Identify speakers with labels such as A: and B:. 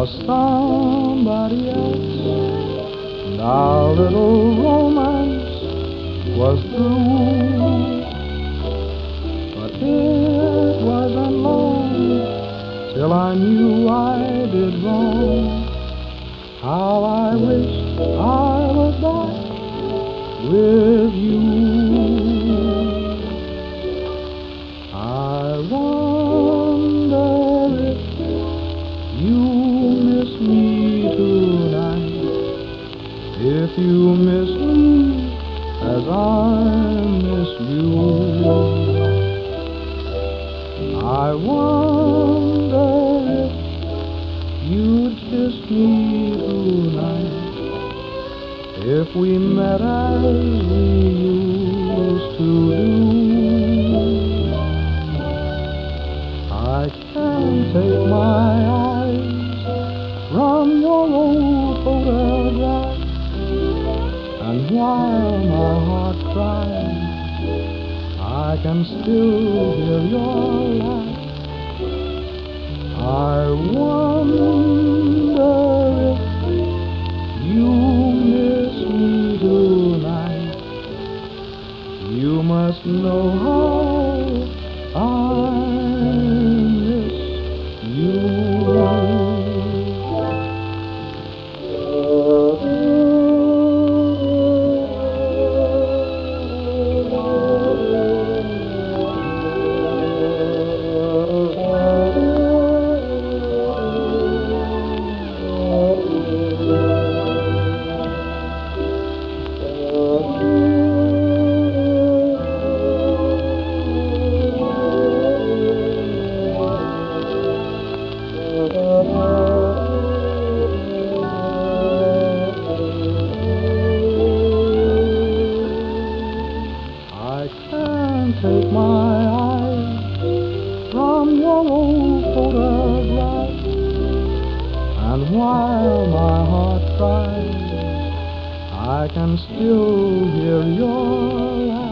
A: for somebody else. And our little romance was through. But it wasn't long till I knew I did wrong. How I wish I was back with you. I wonder if you miss me tonight, if you miss me as I miss you. I wonder if you'd kiss me tonight, if we met as we used to do. I can't take my eyes from your old photograph, and while my heart cries, I can still hear your laugh. I wonder if you miss me tonight. You must know how I miss you. I can't take my eyes from your old photograph, and while my heart cries, I can still hear your laugh.